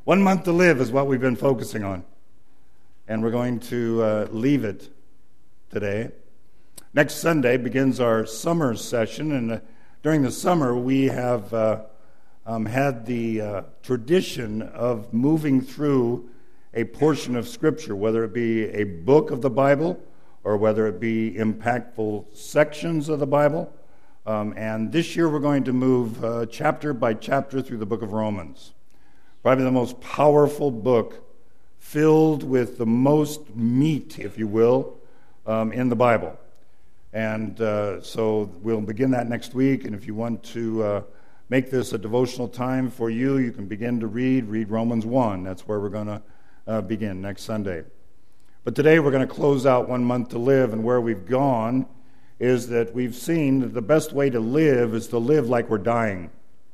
1 month to live is what we've been focusing on. And we're going to leave it today. Next Sunday begins our summer session, and during the summer we have had the tradition of moving through a portion of Scripture, whether it be a book of the Bible or whether it be impactful sections of the Bible. And this year we're going to move chapter by chapter through the book of Romans. Probably the most powerful book, filled with the most meat, if you will, in the Bible. And so we'll begin that next week. And if you want to make this a devotional time for you, you can begin to read Romans 1. That's where we're going to begin next Sunday. But today we're going to close out 1 month to live, and where we've gone is that we've seen that the best way to live is to live like we're dying.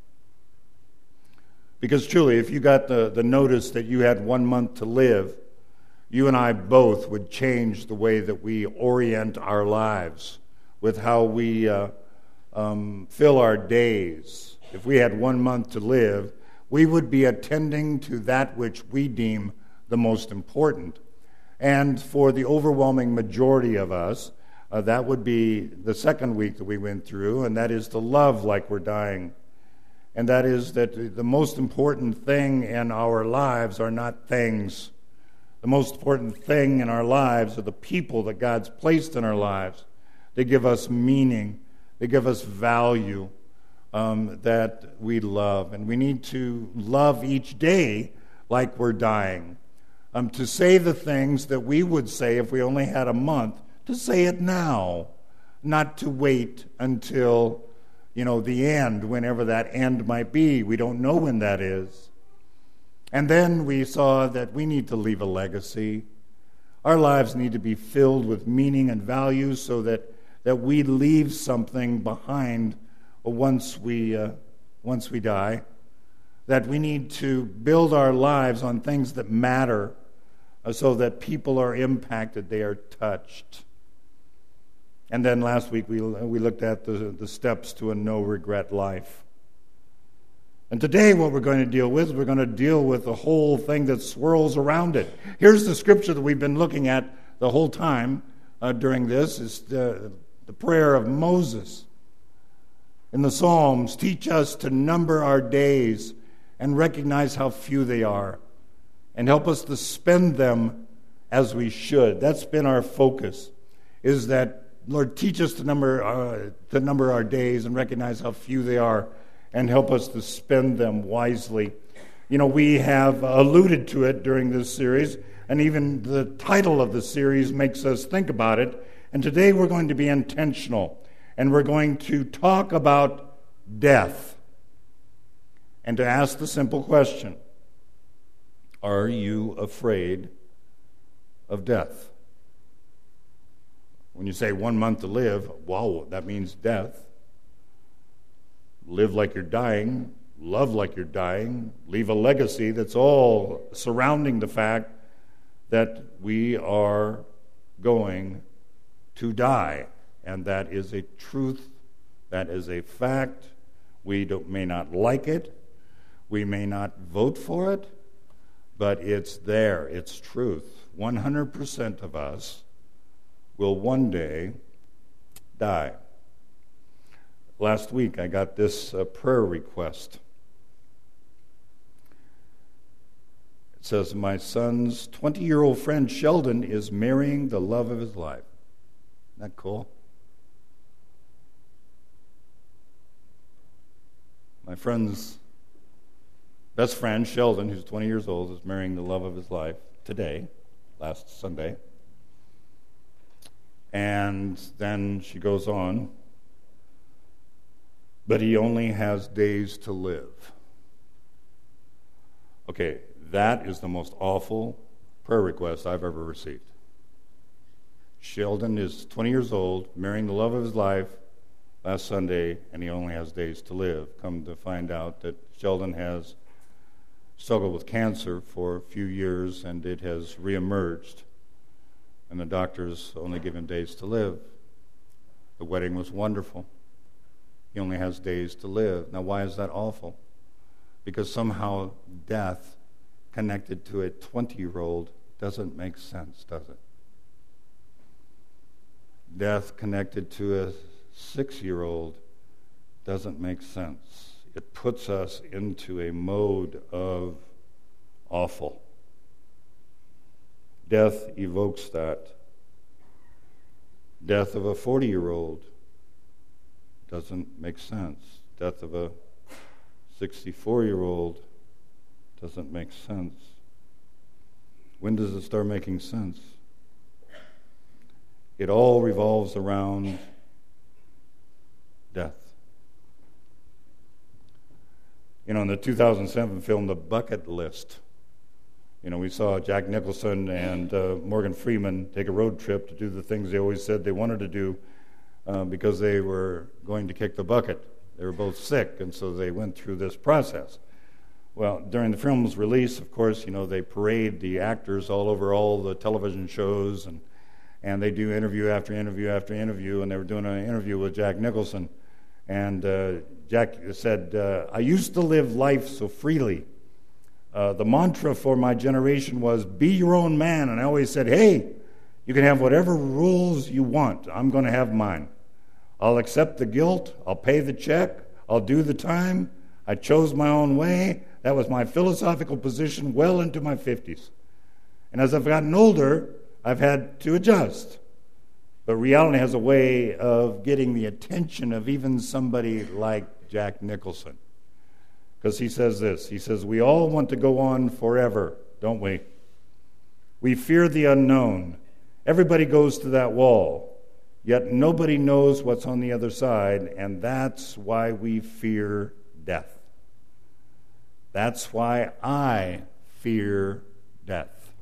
Because truly, if you got the notice that you had 1 month to live, you and I both would change the way that we orient our lives with how we fill our days. If we had 1 month to live, we would be attending to that which we deem the most important. And for the overwhelming majority of us, that would be the second week that we went through, and that is to love like we're dying. And that is that the most important thing in our lives are not things. The most important thing in our lives are the people that God's placed in our lives. They give us meaning. They give us value that we love. And we need to love each day like we're dying. To say the things that we would say if we only had a month, to say it now, not to wait until the end, whenever that end might be. We don't know when that is. And then we saw that we need to leave a legacy. Our lives need to be filled with meaning and values so that we leave something behind once we die. That we need to build our lives on things that matter so that people are impacted, they are touched. And then last week we looked at the steps to a no-regret life. And today what we're going to deal with the whole thing that swirls around it. Here's the scripture that we've been looking at the whole time during this, is the prayer of Moses. In the Psalms, teach us to number our days and recognize how few they are, and help us to spend them as we should. That's been our focus, is that Lord, teach us to number our days and recognize how few they are, and help us to spend them wisely. We have alluded to it during this series, and even the title of the series makes us think about it. And today we're going to be intentional, and we're going to talk about death, and to ask the simple question, are you afraid of death? When you say 1 month to live, wow, that means death. Live like you're dying, love like you're dying, leave a legacy. That's all surrounding the fact that we are going to die. And that is a truth, that is a fact. We may not like it, we may not vote for it, but it's there, it's truth. 100% of us will one day die. Last week I got this prayer request. It says, my son's 20-year-old friend Sheldon is marrying the love of his life. Isn't that cool? My friend's best friend Sheldon, who's 20 years old, is marrying the love of his life today, last Sunday. And then she goes on, but he only has days to live. Okay, that is the most awful prayer request I've ever received. Sheldon is 20 years old, marrying the love of his life last Sunday, and he only has days to live. Come to find out that Sheldon has struggled with cancer for a few years, and it has reemerged. And the doctors only give him days to live. The wedding was wonderful. He only has days to live. Now, why is that awful? Because somehow death connected to a 20-year-old doesn't make sense, does it? Death connected to a 6-year-old doesn't make sense. It puts us into a mode of awful. Death evokes that. Death of a 40-year-old doesn't make sense. Death of a 64-year-old doesn't make sense. When does it start making sense? It all revolves around death. In the 2007 film, The Bucket List, we saw Jack Nicholson and Morgan Freeman take a road trip to do the things they always said they wanted to do because they were going to kick the bucket. They were both sick, and so they went through this process. Well, during the film's release, of course, they parade the actors all over all the television shows, and they do interview after interview after interview, and they were doing an interview with Jack Nicholson. And Jack said, I used to live life so freely. The mantra for my generation was, be your own man. And I always said, hey, you can have whatever rules you want. I'm going to have mine. I'll accept the guilt. I'll pay the check. I'll do the time. I chose my own way. That was my philosophical position well into my 50s. And as I've gotten older, I've had to adjust. But reality has a way of getting the attention of even somebody like Jack Nicholson. Because he says this, he says, we all want to go on forever, don't we? We fear the unknown. Everybody goes to that wall, yet nobody knows what's on the other side, and that's why we fear death. That's why I fear death.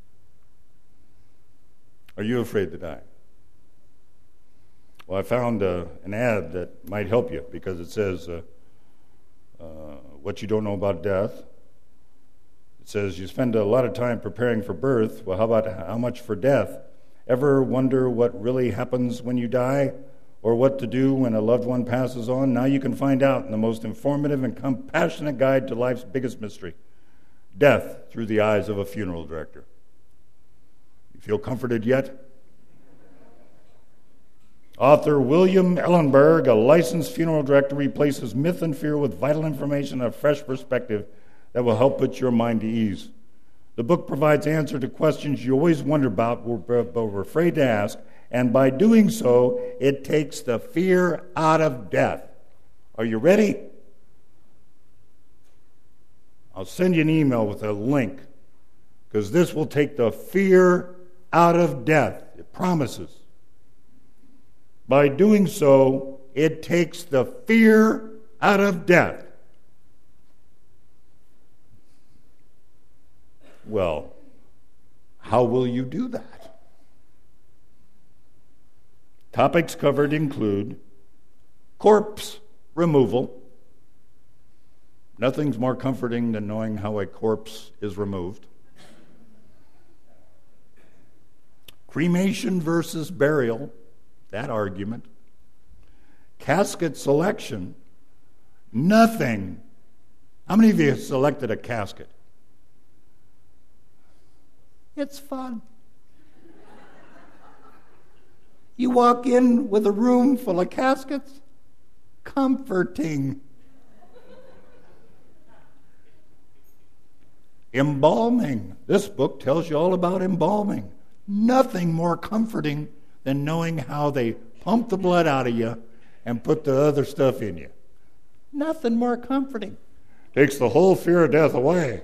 Are you afraid to die? Well, I found an ad that might help you because it says, what you don't know about death. It says, you spend a lot of time preparing for birth. Well, how much for death? Ever wonder what really happens when you die? Or what to do when a loved one passes on? Now you can find out in the most informative and compassionate guide to life's biggest mystery, death through the eyes of a funeral director. You feel comforted yet? Author William Ellenberg, a licensed funeral director, replaces myth and fear with vital information and a fresh perspective that will help put your mind to ease. The book provides answer to questions you always wonder about but were afraid to ask, and by doing so, it takes the fear out of death. Are you ready? I'll send you an email with a link, because this will take the fear out of death. It promises. By doing so, it takes the fear out of death. Well, how will you do that? Topics covered include corpse removal. Nothing's more comforting than knowing how a corpse is removed. Cremation versus burial. That argument. Casket selection. Nothing. How many of you have selected a casket? It's fun. You walk in with a room full of caskets. Comforting. Embalming. This book tells you all about embalming. Nothing more comforting than knowing how they pump the blood out of you and put the other stuff in you. Nothing more comforting. Takes the whole fear of death away.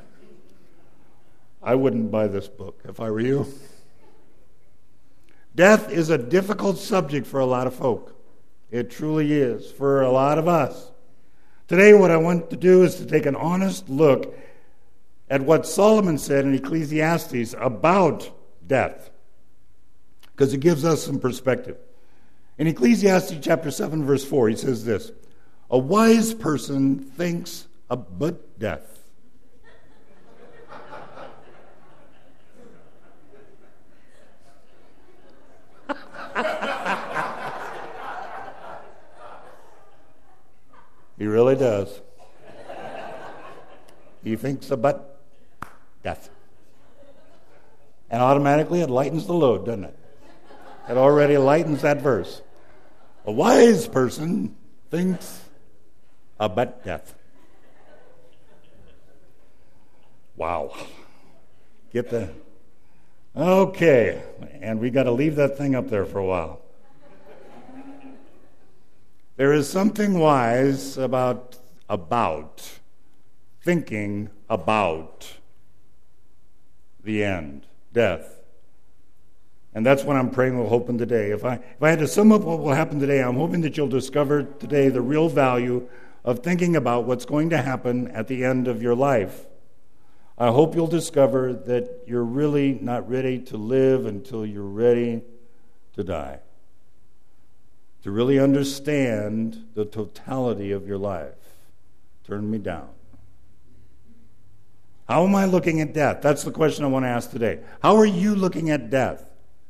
I wouldn't buy this book if I were you. Death is a difficult subject for a lot of folk. It truly is, for a lot of us. Today, what I want to do is to take an honest look at what Solomon said in Ecclesiastes about death, because it gives us some perspective. In Ecclesiastes chapter 7, verse 4, he says this, a wise person thinks about death. He really does. He thinks about death. And automatically it lightens the load, doesn't it? It already lightens that verse. A wise person thinks about death. Wow. Get the... Okay. And we got to leave that thing up there for a while. There is something wise about thinking about the end, death. And that's what I'm praying will happen today. If I had to sum up what will happen today, I'm hoping that you'll discover today the real value of thinking about what's going to happen at the end of your life. I hope you'll discover that you're really not ready to live until you're ready to die. To really understand the totality of your life. Turn me down. How am I looking at death? That's the question I want to ask today. How are you looking at death?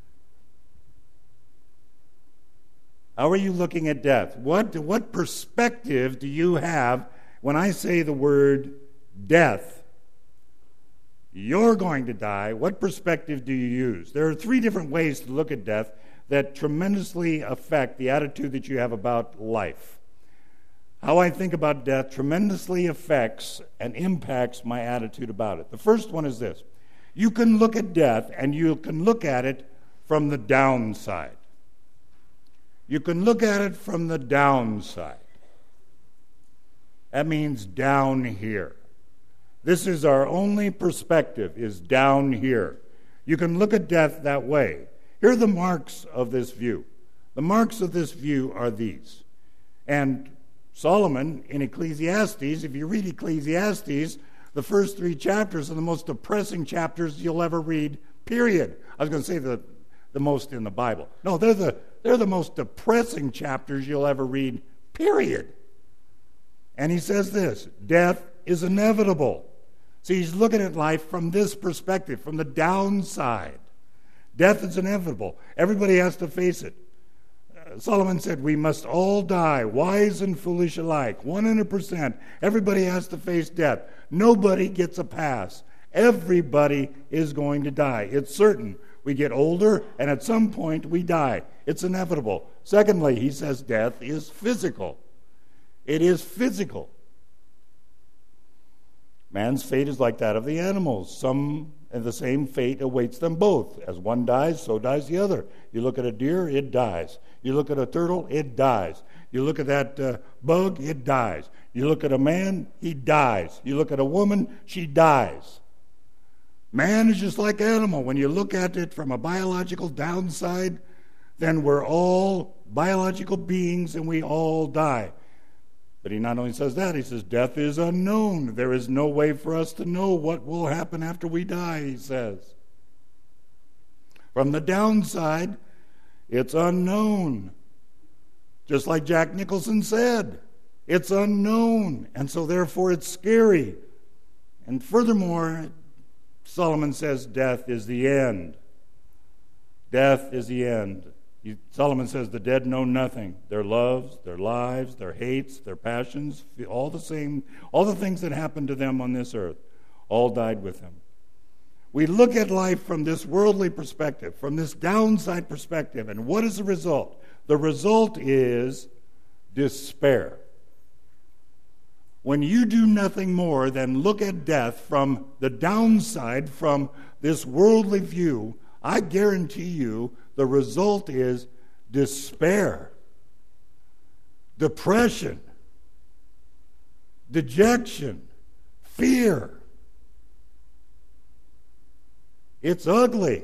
How are you looking at death? What perspective do you have when I say the word death? You're going to die. What perspective do you use? There are 3 different ways to look at death that tremendously affect the attitude that you have about life. How I think about death tremendously affects and impacts my attitude about it. The first one is this. You can look at death and you can look at it from the downside. You can look at it from the downside. That means down here. This is our only perspective, is down here. You can look at death that way. Here are the marks of this view. The marks of this view are these. And Solomon in Ecclesiastes, if you read Ecclesiastes, the first 3 chapters are the most depressing chapters you'll ever read, period. I was going to say the most in the Bible. No, they're the most depressing chapters you'll ever read, period. And he says this, death is inevitable. See, he's looking at life from this perspective, from the downside. Death is inevitable. Everybody has to face it. Solomon said, we must all die, wise and foolish alike, 100%. Everybody has to face death. Nobody gets a pass. Everybody is going to die. It's certain. We get older, and at some point we die. It's inevitable. Secondly, he says death is physical. It is physical. Man's fate is like that of the animals. Some and the same fate awaits them both. As one dies, so dies the other. You look at a deer, it dies. You look at a turtle, it dies. You look at that bug, it dies. You look at a man, he dies. You look at a woman, she dies. Man is just like animal. When you look at it from a biological downside, then we're all biological beings and we all die. But he not only says that, he says death is unknown. There is no way for us to know what will happen after we die, he says. From the downside, it's unknown. Just like Jack Nicholson said, it's unknown. And so therefore it's scary. And furthermore, Solomon says death is the end. Death is the end. Solomon says the dead know nothing. Their loves, their lives, their hates, their passions, all the things that happened to them on this earth, all died with them. We look at life from this worldly perspective, from this downside perspective, and what is the result? The result is despair. When you do nothing more than look at death from the downside, from this worldly view, I guarantee you the result is despair, depression, dejection, fear. It's ugly.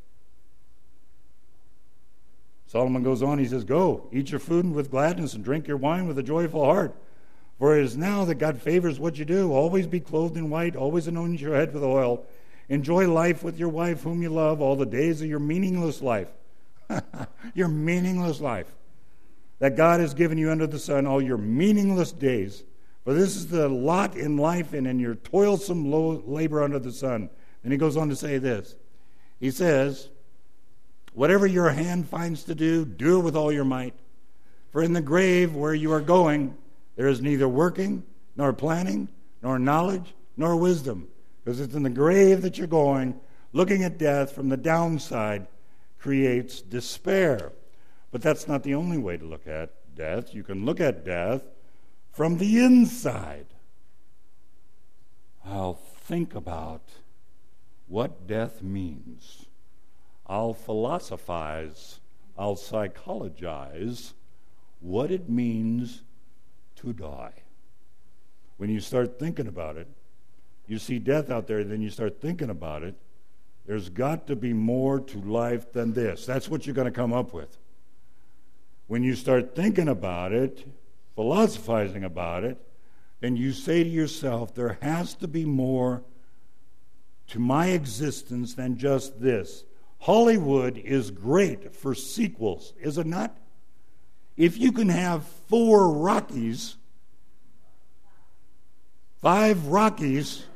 Solomon goes on, he says, go, eat your food with gladness and drink your wine with a joyful heart. For it is now that God favors what you do. Always be clothed in white, always anoint your head with oil. Enjoy life with your wife whom you love all the days of your meaningless life. Your meaningless life that God has given you under the sun, all your meaningless days. For this is the lot in life and in your toilsome labor under the sun. Then he goes on to say this. He says, whatever your hand finds to do, do it with all your might. For in the grave where you are going, there is neither working, nor planning, nor knowledge, nor wisdom. Because it's in the grave that you're going. Looking at death from the downside creates despair. But that's not the only way to look at death. You can look at death from the inside. I'll think about what death means. I'll philosophize, I'll psychologize what it means to die. When you start thinking about it, you see death out there, then you start thinking about it, there's got to be more to life than this. That's what you're going to come up with. When you start thinking about it, philosophizing about it, then you say to yourself, there has to be more to my existence than just this. Hollywood is great for sequels, is it not? If you can have 4 Rockies, 5 Rockies,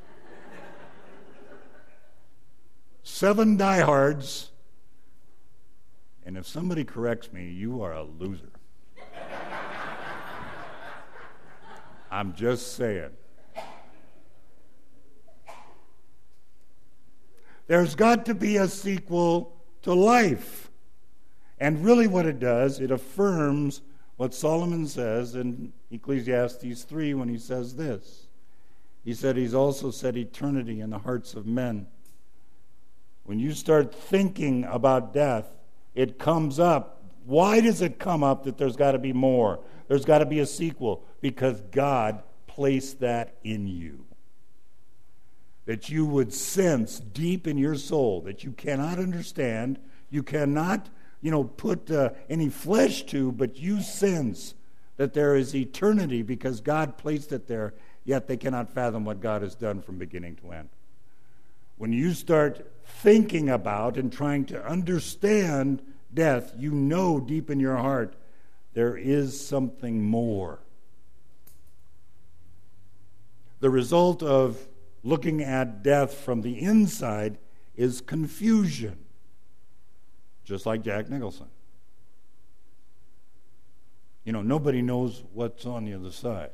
7 diehards, and if somebody corrects me, you are a loser. I'm just saying. There's got to be a sequel to life. And really what it does, it affirms what Solomon says in Ecclesiastes 3 when he says this. He said he's also set eternity in the hearts of men. When you start thinking about death, it comes up. Why does it come up that there's got to be more? There's got to be a sequel. Because God placed that in you. That you would sense deep in your soul that you cannot understand, you cannot, put any flesh to, but you sense that there is eternity because God placed it there, yet they cannot fathom what God has done from beginning to end. When you start thinking about and trying to understand death, you know deep in your heart there is something more. The result of looking at death from the inside is confusion, just like Jack Nicholson. Nobody knows what's on the other side.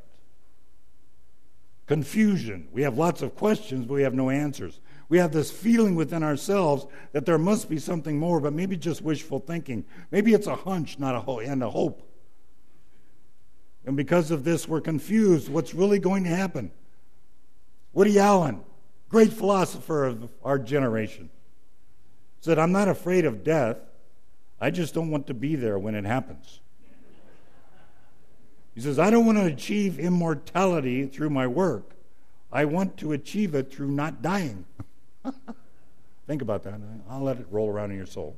Confusion. We have lots of questions, but we have no answers. We have this feeling within ourselves that there must be something more, but maybe just wishful thinking. Maybe it's a hunch, not a hope. And because of this, we're confused. What's really going to happen? Woody Allen, great philosopher of our generation, said, I'm not afraid of death. I just don't want to be there when it happens. He says, I don't want to achieve immortality through my work. I want to achieve it through not dying. Think about that. I'll let it roll around in your soul.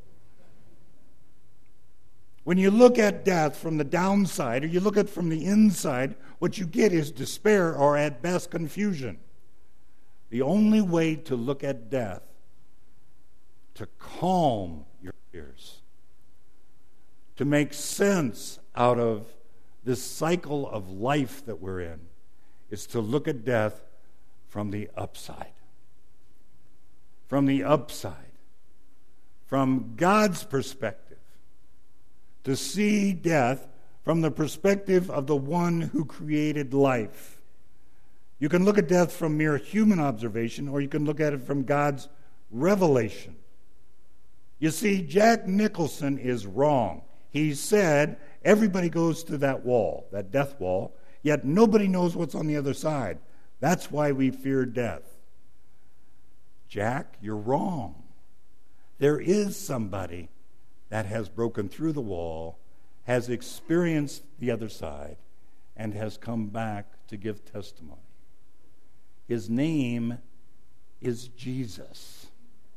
When you look at death from the downside, or you look at it from the inside, what you get is despair, or at best confusion. The only way to look at death, to calm your fears, to make sense out of this cycle of life that we're in, is to look at death from the upside. From the upside. From God's perspective. To see death from the perspective of the one who created life. You can look at death from mere human observation, or you can look at it from God's revelation. You see, Jack Nicholson is wrong. He said everybody goes to that wall, that death wall, yet nobody knows what's on the other side. That's why we fear death. Jack, you're wrong. There is somebody that has broken through the wall, has experienced the other side, and has come back to give testimony. His name is Jesus.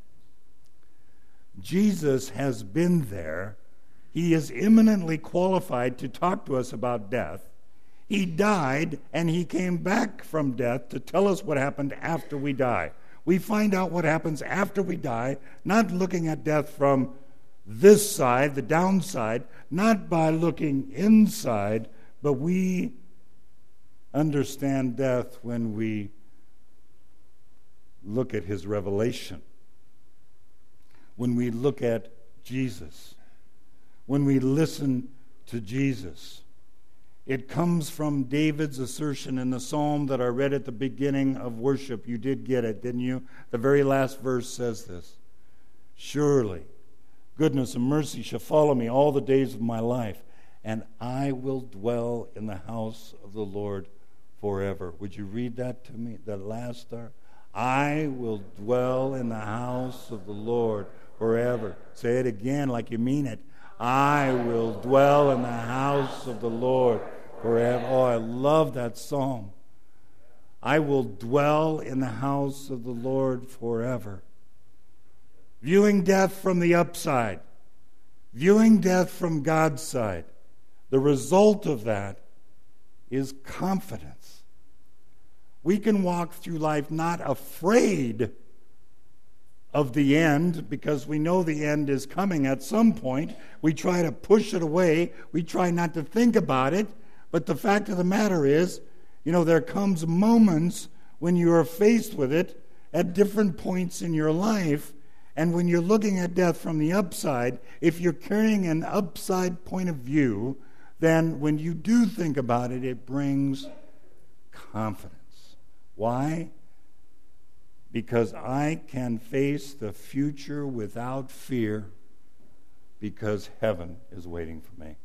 Jesus has been there. He is eminently qualified to talk to us about death. He died, and he came back from death to tell us what happened after we die. We find out what happens after we die, not looking at death from this side, the downside, not by looking inside, but we understand death when we look at his revelation, when we look at Jesus, when we listen to Jesus. It comes from David's assertion in the psalm that I read at the beginning of worship. You did get it, didn't you? The very last verse says this. Surely goodness and mercy shall follow me all the days of my life, and I will dwell in the house of the Lord forever. Would you read that to me, that last star? I will dwell in the house of the Lord forever. Say it again like you mean it. I will dwell in the house of the Lord forever. Oh, I love that psalm. I will dwell in the house of the Lord forever. Viewing death from the upside, viewing death from God's side, the result of that is confidence. We can walk through life not afraid of the end, because we know the end is coming at some point. We try to push it away. We try not to think about it. But the fact of the matter is, there comes moments when you are faced with it at different points in your life. And when you're looking at death from the upside, if you're carrying an upside point of view, then when you do think about it, it brings confidence. Why? Because I can face the future without fear, because heaven is waiting for me.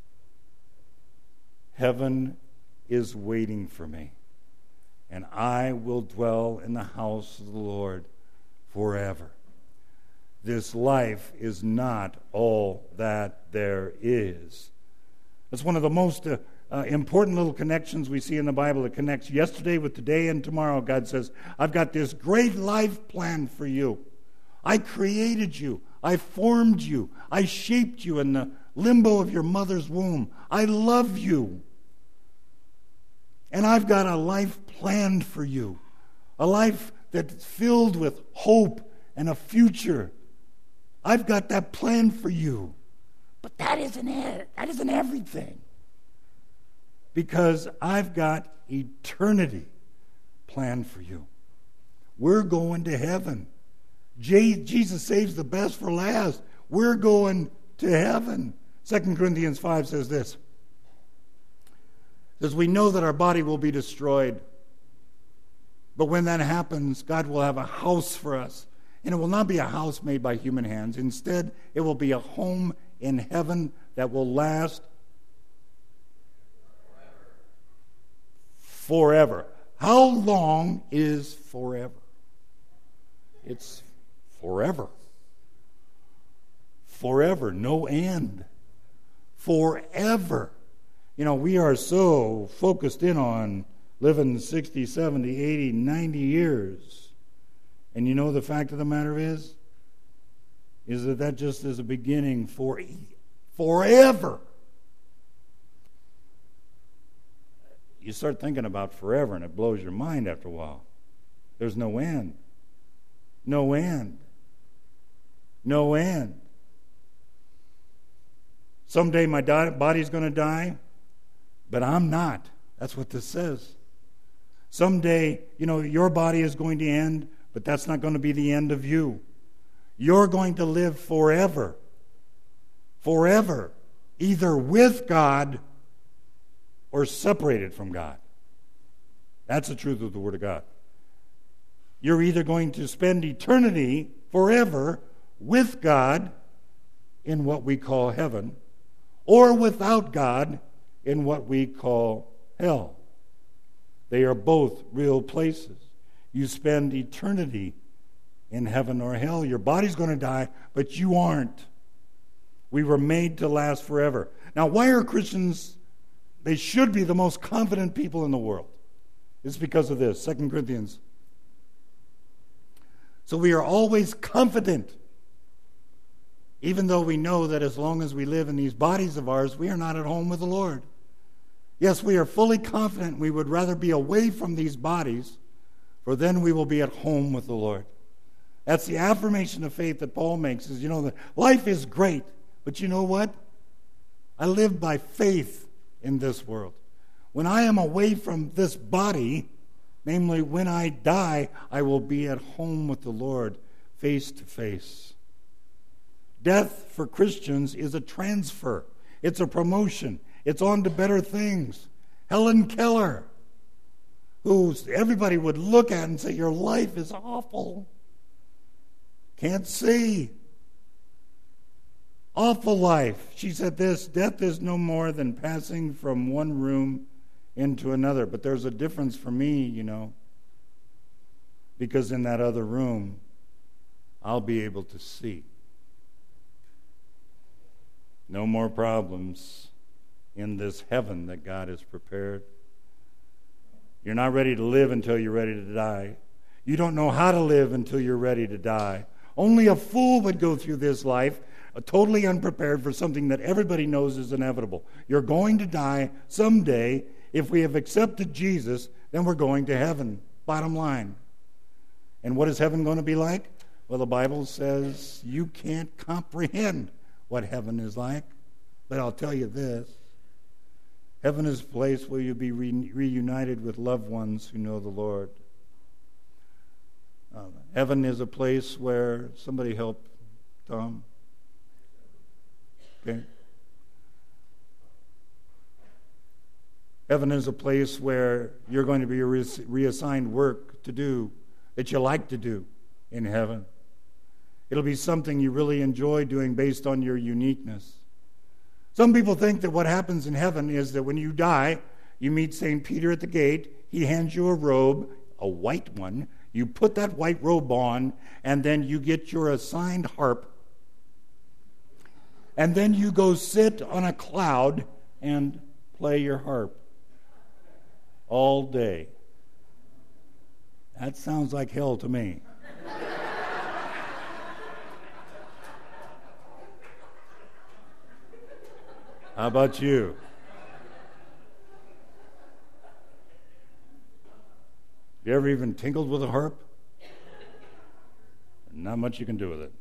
Heaven is waiting for me. And I will dwell in the house of the Lord forever. This life is not all that there is. It's one of the most important little connections we see in the Bible. It connects yesterday with today and tomorrow. God says, I've got this great life plan for you. I created you. I formed you. I shaped you in the limbo of your mother's womb. I love you. And I've got a life planned for you. A life that's filled with hope and a future. I've got that plan for you. But that isn't it. That isn't everything. Because I've got eternity planned for you. We're going to heaven. Jesus saves the best for last. We're going to heaven. 2 Corinthians 5 says this. It says, we know that our body will be destroyed. But when that happens, God will have a house for us. And it will not be a house made by human hands. Instead, it will be a home in heaven that will last forever. How long is forever? It's forever. Forever, no end. Forever. We are so focused in on living 60, 70, 80, 90 years. And the fact of the matter is that just is a beginning for forever. You start thinking about forever and it blows your mind after a while. There's no end. No end. No end. Someday my body's going to die, but I'm not. That's what this says. Someday, your body is going to end, but that's not going to be the end of you. You're going to live forever. Forever. Either with God or separated from God. That's the truth of the Word of God. You're either going to spend eternity forever with God in what we call heaven, or without God in what we call hell. They are both real places. You spend eternity in heaven or hell. Your body's going to die, but you aren't. We were made to last forever. Now, why are Christians, they should be the most confident people in the world? It's because of this, 2 Corinthians. So we are always confident, even though we know that as long as we live in these bodies of ours, we are not at home with the Lord. Yes, we are fully confident we would rather be away from these bodies, for then we will be at home with the Lord. That's the affirmation of faith that Paul makes, is, that life is great, but you know what? I live by faith in this world. When I am away from this body, namely when I die, I will be at home with the Lord face to face. Death for Christians is a transfer. It's a promotion. It's on to better things. Helen Keller, who everybody would look at and say, your life is awful. Can't see. Awful life. She said this, death is no more than passing from one room into another. But there's a difference for me, because in that other room, I'll be able to see. No more problems in this heaven that God has prepared. You're not ready to live until you're ready to die. You don't know how to live until you're ready to die. Only a fool would go through this life totally unprepared for something that everybody knows is inevitable. You're going to die someday. If we have accepted Jesus, then we're going to heaven. Bottom line. And what is heaven going to be like? Well, the Bible says you can't comprehend what heaven is like. But I'll tell you this. Heaven is a place where you'll be reunited with loved ones who know the Lord. Heaven is a place where, somebody help Tom. Okay. Heaven is a place where you're going to be reassigned work to do that you like to do in heaven. It'll be something you really enjoy doing based on your uniqueness. Some people think that what happens in heaven is that when you die, you meet St. Peter at the gate. He hands you a robe, a white one. You put that white robe on, and then you get your assigned harp. And then you go sit on a cloud and play your harp all day. That sounds like hell to me. How about you? You ever even tinkled with a harp? Not much you can do with it.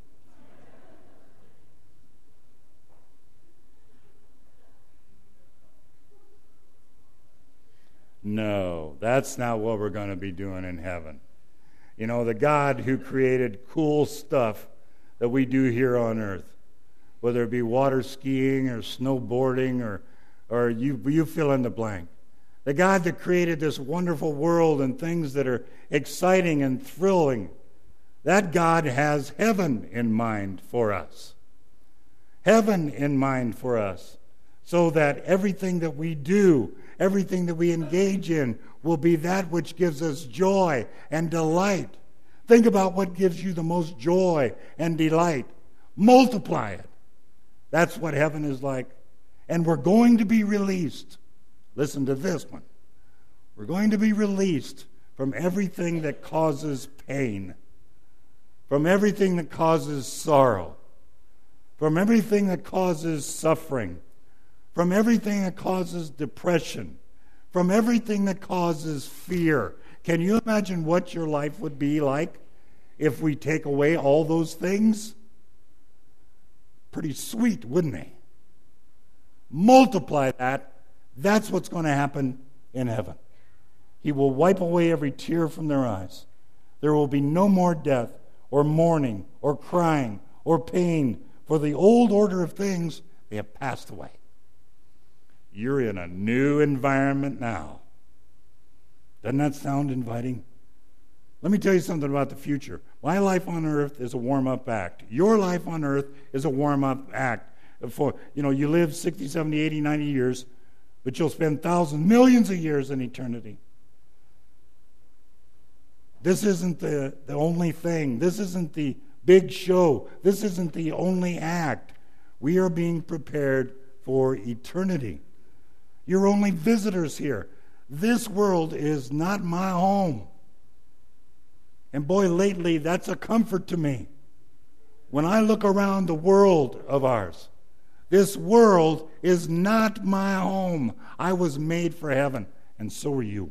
No, that's not what we're going to be doing in heaven. The God who created cool stuff that we do here on earth, whether it be water skiing or snowboarding or you fill in the blank. The God that created this wonderful world and things that are exciting and thrilling, that God has heaven in mind for us. Heaven in mind for us, so that everything that we do, everything that we engage in, will be that which gives us joy and delight. Think about what gives you the most joy and delight. Multiply it. That's what heaven is like. And we're going to be released. Listen to this one. We're going to be released from everything that causes pain, from everything that causes sorrow, from everything that causes suffering, from everything that causes depression, from everything that causes fear. Can you imagine what your life would be like if we take away all those things? Pretty sweet, wouldn't they? Multiply that. That's what's going to happen in heaven. He will wipe away every tear from their eyes. There will be no more death or mourning or crying or pain, for the old order of things, they have passed away. You're in a new environment now. Doesn't that sound inviting? Let me tell you something about the future. My life on earth is a warm-up act. Your life on earth is a warm-up act. You live 60, 70, 80, 90 years, but you'll spend thousands, millions of years in eternity. This isn't the only thing. This isn't the big show. This isn't the only act. We are being prepared for eternity. You're only visitors here. This world is not my home. And boy, lately, that's a comfort to me. When I look around the world of ours, this world is not my home. I was made for heaven, and so are you.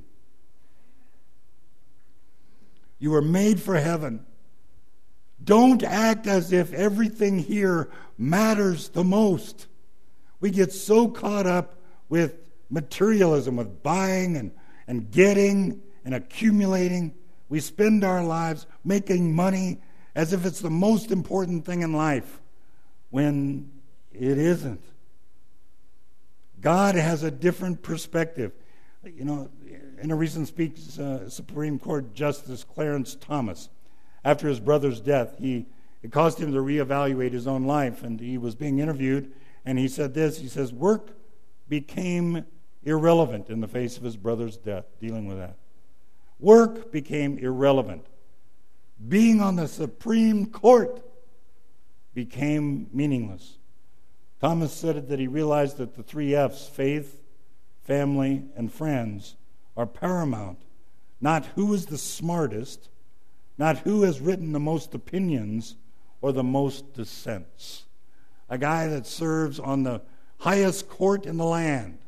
You were made for heaven. Don't act as if everything here matters the most. We get so caught up with materialism, with buying and getting and accumulating. We spend our lives making money as if it's the most important thing in life, when it isn't. God has a different perspective. In a recent speech, Supreme Court Justice Clarence Thomas, after his brother's death, it caused him to reevaluate his own life, and he was being interviewed, and he said this, he says, work became irrelevant in the face of his brother's death, dealing with that. Work became irrelevant. Being on the Supreme Court became meaningless. Thomas said that he realized that the 3 F's, faith, family, and friends, are paramount. Not who is the smartest, not who has written the most opinions or the most dissents. A guy that serves on the highest court in the land.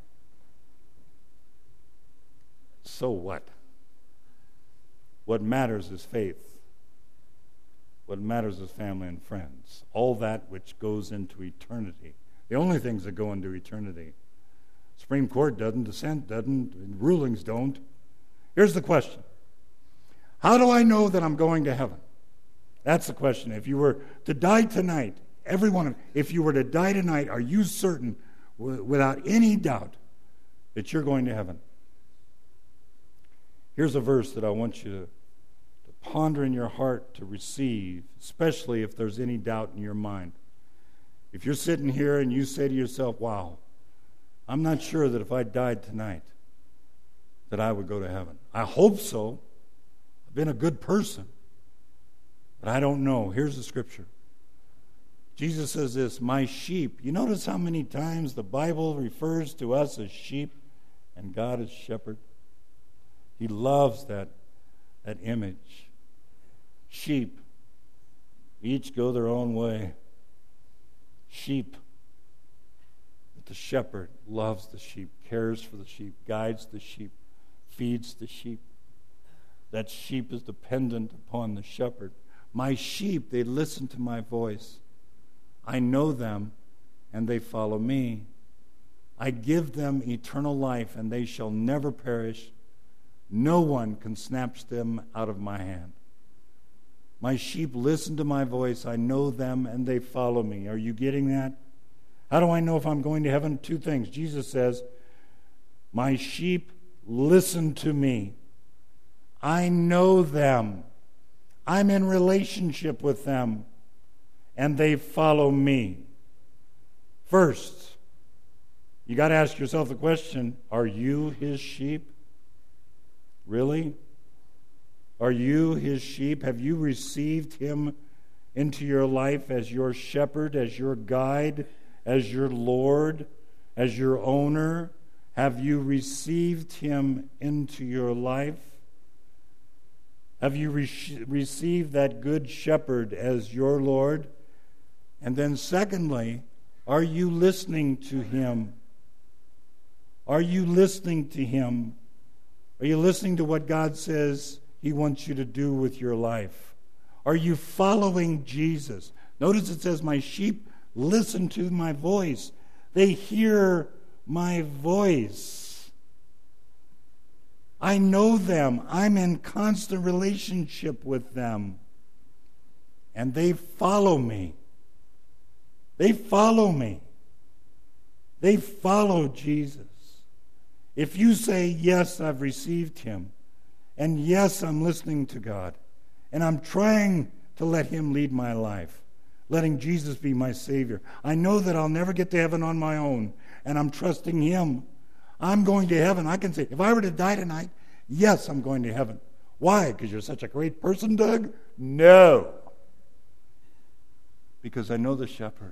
So what? What matters is faith. What matters is family and friends. All that which goes into eternity. The only things that go into eternity. Supreme Court doesn't, dissent doesn't, rulings don't. Here's the question. How do I know that I'm going to heaven? That's the question. If you were to die tonight, if you were to die tonight, are you certain, without any doubt, that you're going to heaven? Here's a verse that I want you to ponder in your heart to receive, especially if there's any doubt in your mind. If you're sitting here and you say to yourself, wow, I'm not sure that if I died tonight that I would go to heaven. I hope so. I've been a good person. But I don't know. Here's the scripture. Jesus says this, my sheep. You notice how many times the Bible refers to us as sheep and God as shepherd? He loves that image. Sheep each go their own way. Sheep. But the shepherd loves the sheep, cares for the sheep, guides the sheep, feeds the sheep. That sheep is dependent upon the shepherd. My sheep, they listen to my voice. I know them, and they follow me. I give them eternal life, and they shall never perish. No one can snatch them out of my hand. My sheep listen to my voice. I know them, and they follow me. Are you getting that? How do I know if I'm going to heaven? 2 things. Jesus says, my sheep listen to me. I know them. I'm in relationship with them, and they follow me. First, you got to ask yourself the question, are you his sheep? Really? Are you his sheep? Have you received him into your life as your shepherd, as your guide, as your Lord, as your owner? Have you received him into your life? Have you received that good shepherd as your Lord? And then secondly, are you listening to him? Are you listening to him? Are you listening to what God says he wants you to do with your life? Are you following Jesus? Notice it says, my sheep listen to my voice. They hear my voice. I know them. I'm in constant relationship with them. And they follow me. They follow me. They follow Jesus. If you say, yes, I've received him, and yes, I'm listening to God, and I'm trying to let him lead my life, letting Jesus be my Savior, I know that I'll never get to heaven on my own, and I'm trusting him. I'm going to heaven. I can say, if I were to die tonight, yes, I'm going to heaven. Why? Because you're such a great person, Doug? No. Because I know the shepherd.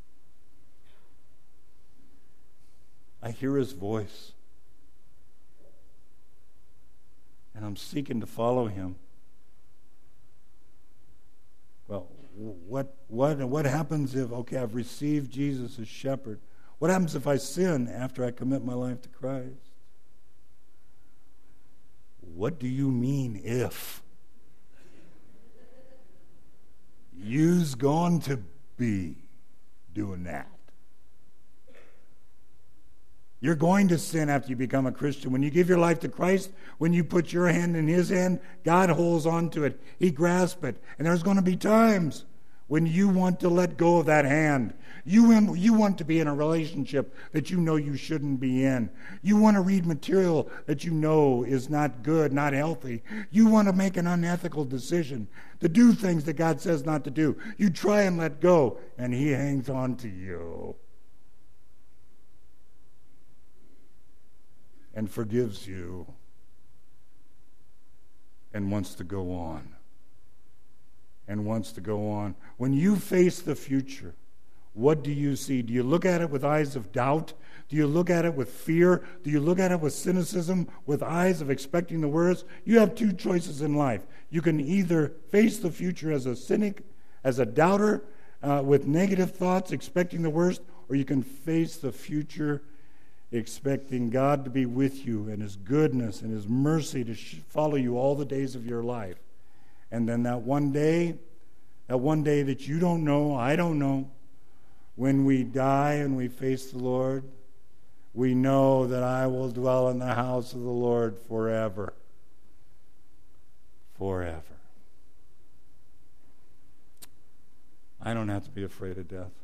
I hear his voice. And I'm seeking to follow him. Well, what happens if, okay, I've received Jesus as shepherd. What happens if I sin after I commit my life to Christ? What do you mean if? You's going to be doing that. You're going to sin after you become a Christian. When you give your life to Christ, when you put your hand in his hand, God holds on to it. He grasps it. And there's going to be times when you want to let go of that hand. You want to be in a relationship that you know you shouldn't be in. You want to read material that you know is not good, not healthy. You want to make an unethical decision to do things that God says not to do. You try and let go, and He hangs on to you and forgives you and wants to go on. And wants to go on. When you face the future, what do you see? Do you look at it with eyes of doubt? Do you look at it with fear? Do you look at it with cynicism, with eyes of expecting the worst? You have two choices in life. You can either face the future as a cynic, as a doubter, with negative thoughts, expecting the worst, or you can face the future expecting God to be with you and His goodness and His mercy to follow you all the days of your life. And then that one day that you don't know, I don't know, when we die and we face the Lord, we know that I will dwell in the house of the Lord forever. Forever. I don't have to be afraid of death.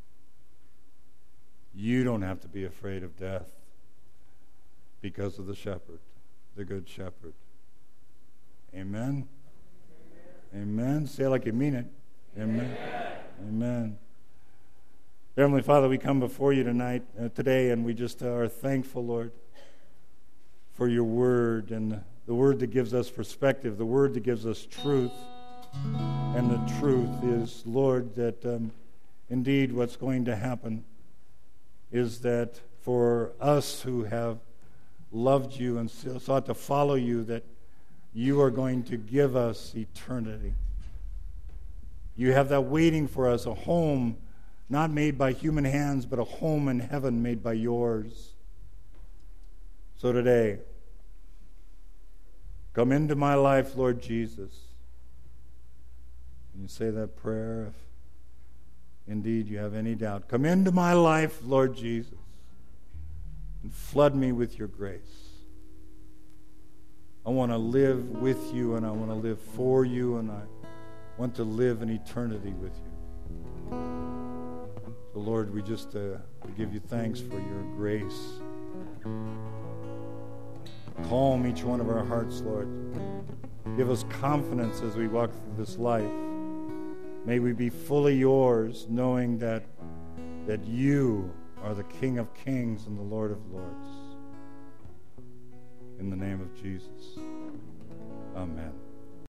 You don't have to be afraid of death because of the shepherd, the good shepherd. Amen? Amen. Say it like you mean it. Amen. Amen. Heavenly Father, we come before you today, and we just are thankful, Lord, for your word, and the word that gives us perspective, the word that gives us truth. And the truth is, Lord, that indeed what's going to happen is that for us who have loved you and sought to follow you, that you are going to give us eternity. You have that waiting for us, a home not made by human hands, but a home in heaven made by yours. So today, come into my life, Lord Jesus. Can you say that prayer if indeed you have any doubt? Come into my life, Lord Jesus, and flood me with your grace. I want to live with you, and I want to live for you, and I want to live in eternity with you. So, Lord, we just we give you thanks for your grace. Calm each one of our hearts, Lord. Give us confidence as we walk through this life. May we be fully yours, knowing that you are the King of Kings and the Lord of Lords. In the name of Jesus. Amen.